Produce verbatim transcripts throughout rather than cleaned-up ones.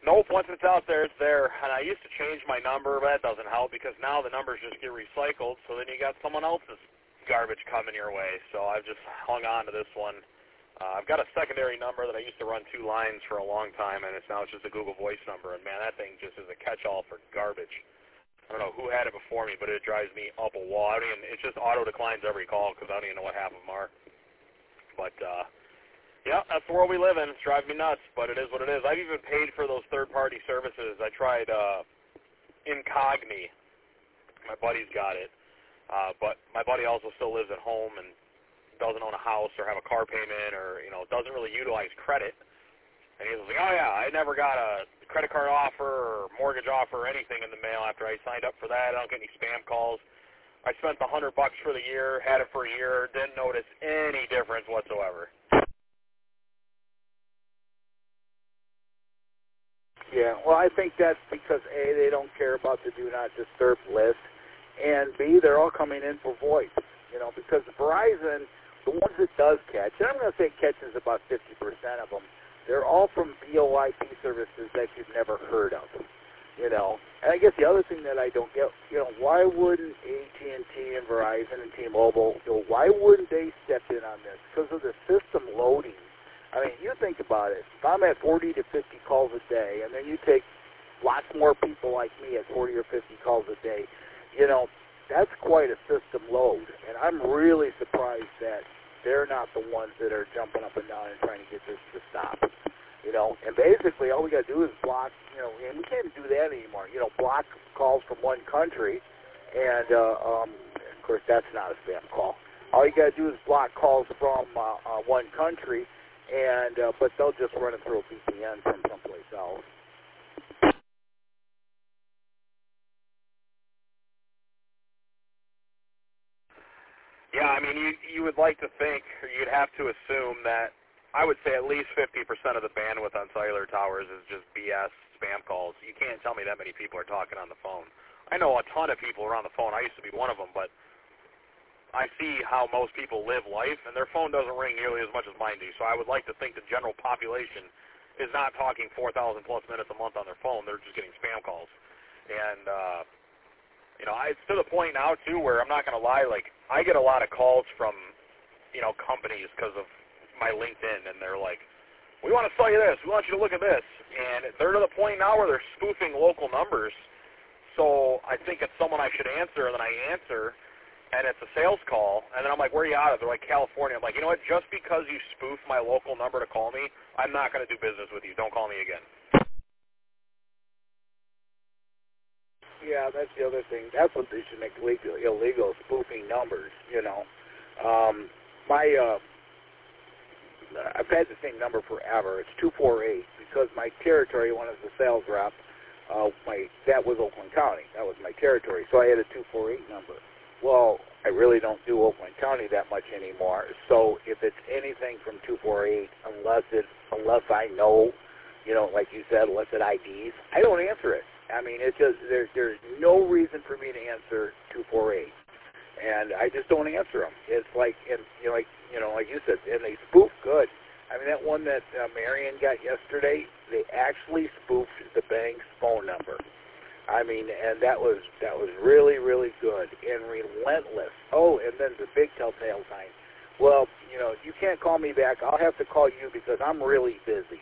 Nope, once it's out there, it's there. And I used to change my number, but that doesn't help because now the numbers just get recycled, so then you got someone else's garbage coming your way. So I've just hung on to this one. Uh, I've got a secondary number that I used to run two lines for a long time, and it's now just a Google Voice number. And, man, that thing just is a catch-all for garbage. I don't know who had it before me, but it drives me up a wall. I mean, it just auto-declines every call because I don't even know what half of them are. But, uh, yeah, that's the world we live in. It's driving me nuts, but it is what it is. I've even paid for those third-party services. I tried uh, Incogni. My buddy's got it. Uh, but my buddy also still lives at home and doesn't own a house or have a car payment or, you know, doesn't really utilize credit. And he was like, oh, yeah, I never got a credit card offer or mortgage offer or anything in the mail after I signed up for that. I don't get any spam calls. I spent the hundred bucks for the year, had it for a year, didn't notice any difference whatsoever. Yeah, well, I think that's because, A, they don't care about the Do Not Disturb list, and, B, they're all coming in for voice, you know, because Verizon, the ones it does catch, and I'm going to say it catches about fifty percent of them, they're all from V O I P services that you've never heard of, you know. And I guess the other thing that I don't get, you know, why wouldn't A T and T and Verizon and T-Mobile, you know, why wouldn't they step in on this? Because of the system loading. I mean, you think about it. If I'm at forty to fifty calls a day, and then you take lots more people like me at forty or fifty calls a day, you know, that's quite a system load. And I'm really surprised that they're not the ones that are jumping up and down and trying to get this to stop. You know, and basically all we got to do is block, you know, and we can't do that anymore. You know, block calls from one country, and, uh, um, of course, that's not a spam call. All you got to do is block calls from uh, uh, one country, and uh, but they'll just run it through a V P N from someplace else. Yeah, I mean, you you would like to think, or you'd have to assume that I would say at least fifty percent of the bandwidth on cellular towers is just B S spam calls. You can't tell me that many people are talking on the phone. I know a ton of people are on the phone. I used to be one of them, but I see how most people live life, and their phone doesn't ring nearly as much as mine do. So I would like to think the general population is not talking four thousand plus minutes a month on their phone. They're just getting spam calls. And, uh, you know, I, it's to the point now, too, where I'm not going to lie, like, I get a lot of calls from, you know, companies because of my LinkedIn, and they're like, we want to sell you this. We want you to look at this. And they're to the point now where they're spoofing local numbers. So I think it's someone I should answer, and then I answer, and it's a sales call. And then I'm like, where are you out of? They're like, California. I'm like, you know what? Just because you spoof my local number to call me, I'm not going to do business with you. Don't call me again. Yeah, that's the other thing. That's what they should make illegal, illegal spoofing numbers, you know. Um, my, uh, I've had the same number forever. It's two four eight because my territory, when I was a sales rep, uh, my that was Oakland County. That was my territory. So I had a two four eight number. Well, I really don't do Oakland County that much anymore. So if it's anything from two four eight, unless it, unless I know, you know, like you said, unless it I Ds, I don't answer it. I mean, it just there's there's no reason for me to answer two four eight, and I just don't answer them. It's like, and you know, like you know, like you said, and they spoof good. I mean, that one that uh, Marion got yesterday, they actually spoofed the bank's phone number. I mean, and that was that was really really good and relentless. Oh, and then the big telltale sign. Well, you know, you can't call me back. I'll have to call you because I'm really busy.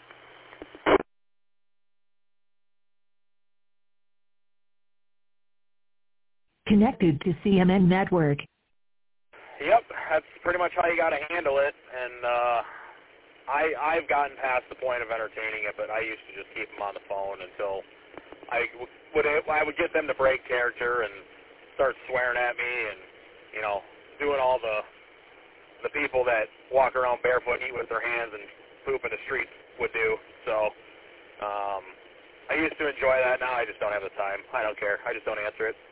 Connected to C M N Network. Yep, that's pretty much how you got to handle it. And uh, I, I've gotten past the point of entertaining it, but I used to just keep them on the phone until I would I would get them to break character and start swearing at me and, you know, doing all the the people that walk around barefoot and eat with their hands and poop in the streets would do. So um, I used to enjoy that. Now I just don't have the time. I don't care. I just don't answer it.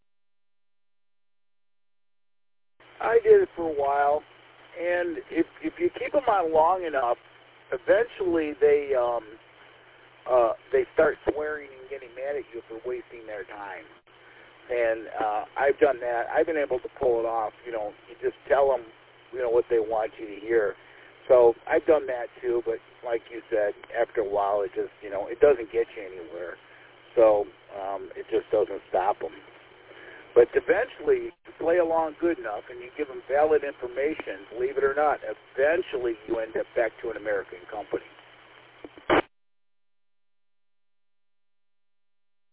I did it for a while, and if if you keep them on long enough, eventually they um, uh, they start swearing and getting mad at you for wasting their time. And uh, I've done that. I've been able to pull it off. You know, you just tell them, you know, what they want you to hear. So I've done that too, but like you said, after a while, it just, you know, it doesn't get you anywhere. So um, it just doesn't stop them. But eventually, you play along good enough and you give them valid information, believe it or not, eventually you end up back to an American company.